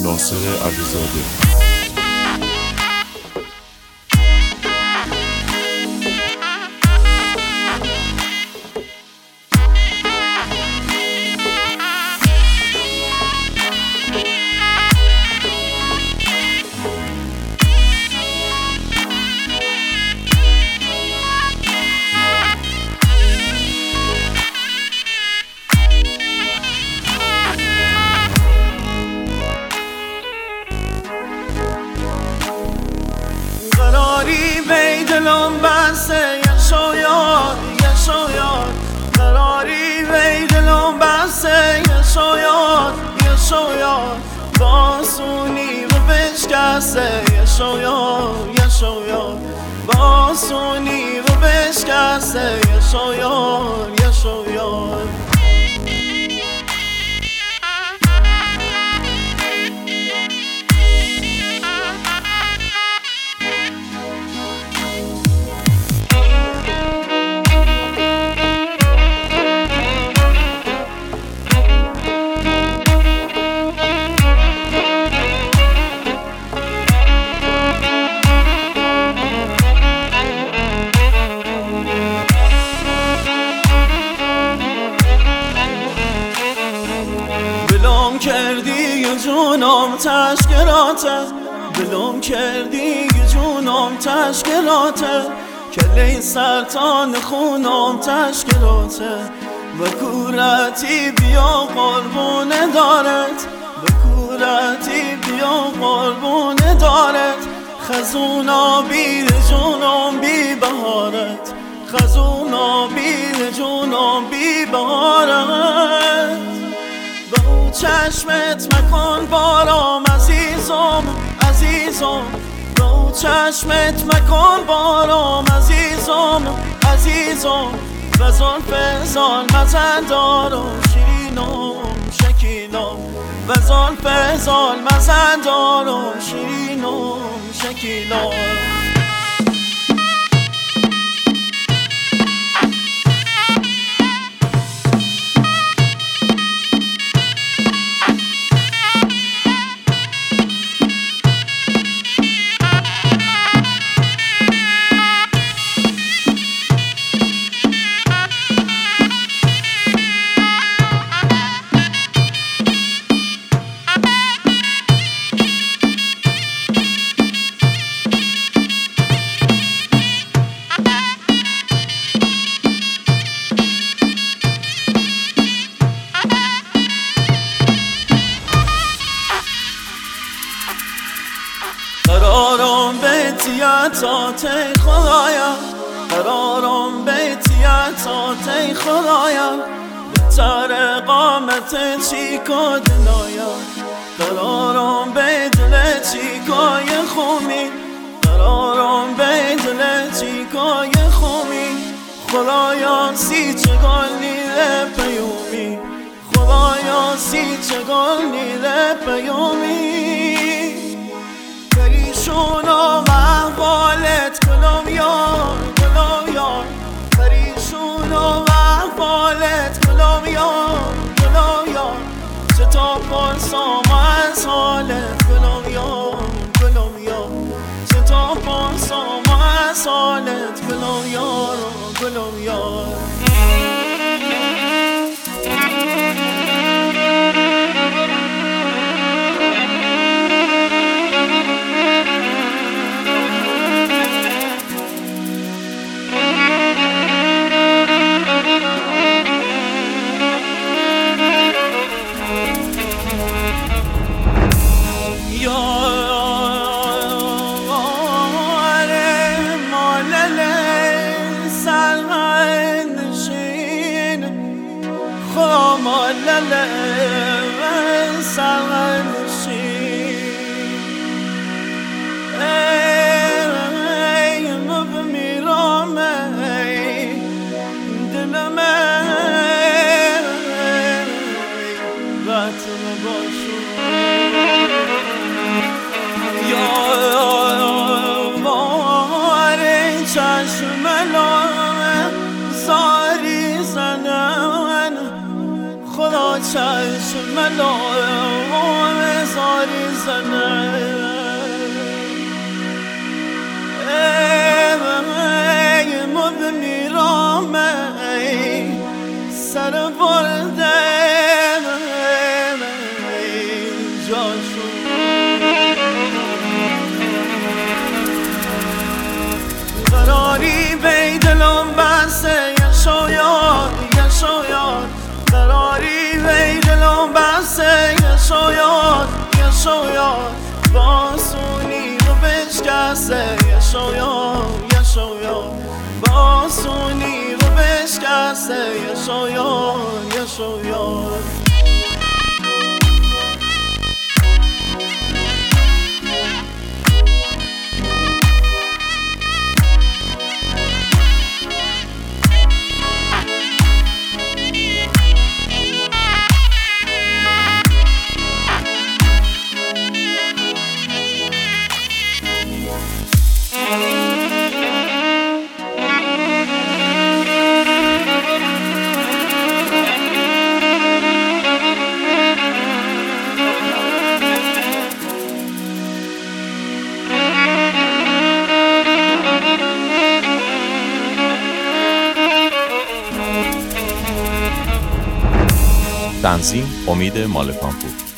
ناصر علیزاده. قراری بی دلم بسته یه شاید قراری بی دلم بسته یه شاید باسونی رو بشکسته یه شاید باسونی رو بشکسته یه شاید بلوم کردی یه جونم تشکراته بلوم کردی یه جونم تشکراته کلی سرطان خونم تشکراته و کورتی بیا قربونه دارت و کورتی بیا قربونه دارت خزونا بیر جونم بی بهارت خزونا بیر جونم بی بهارت با چشمت مکن بارام عزیزم با چشمت مکن بارام عزیزم و زلف ظالمت دارم شیرینم شکیلم و زلف ظالمت دارم شیرینم شکیلم قرارم بیتیاتات ای خدایا قرارم بیتیاتات ای خدایا بهتر قامت چیکا دنایا قرارم بیدل چیکای خومی قرارم بیدل چیکای خومی خدایا سی چگال نیره پیومی خدایا سی چگال نیره پیومی پریشون و احوالت گلم یار پریشون و احوالت گلم یار چه تا پرسام از حالت گلم یار چه تا پرسام از حالت گلم یار مالله من سرنشین ای بمیرم ای دلم وطن باشو یا ماره چشم لامه زاری زنن خدا چشم لامه زاری بزنه مد میرامه سر برده جاشو قراری بی دلم بسه یشویار یشویار قراری بی دلم بسه یشویار یشویار باسونی رو بشکسته یشویار یشویار باسونی رو بشکسته یشویار یشویار تنظیم امید مالکانپور.